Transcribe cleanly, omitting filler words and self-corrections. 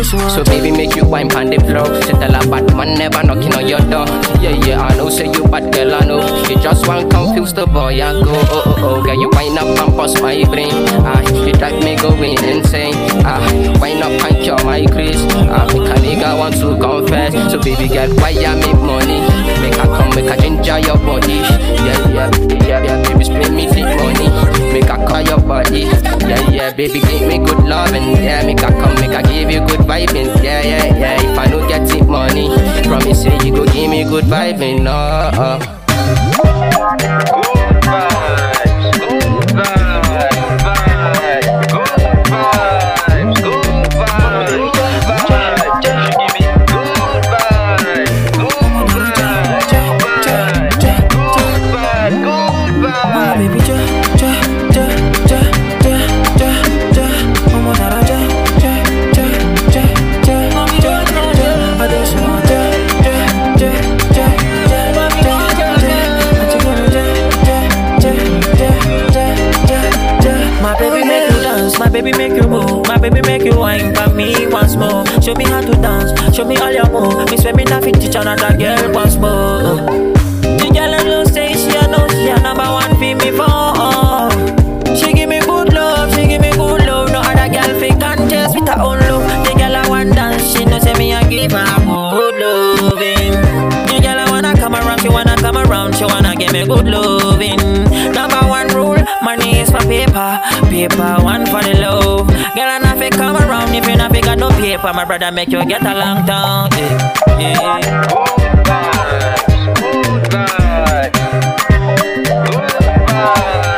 So baby, make you wine pon the floor. Say tell a bad man never knocking on your door. Yeah, I know, say you bad girl, I know. You just want confuse the boy and go. Oh, girl, you wind up and bust my brain. You drive me going insane. Wind up and cure my grace. Make a nigga want to confess. So baby girl, why you make money? Make her come, make her ginger your body. Yeah, baby, spray me the money. Make her call your body. Yeah, baby, give me good loving. Yeah, make her come, make her give you good vibing. Yeah, if I don't get it money, promise say you go give me good vibing. My baby make you move, my baby make you wine for me once more. Show me how to dance, show me all your moves. Me swear me not fit teach another girl once more. The girl alone say she know she a number one for me for. She give me good love, she give me good love. No other girl fit contest with her own love. The girl I want dance, she know say me I give her good loving. The girl I wanna come around, she wanna come around, she wanna give me good loving. Number one rule, money is for paper, paper one for the love. Girl, I not fi come around if you not fi got no paper. My brother make you get along town. Yeah. Good vibes, good vibes, good vibes.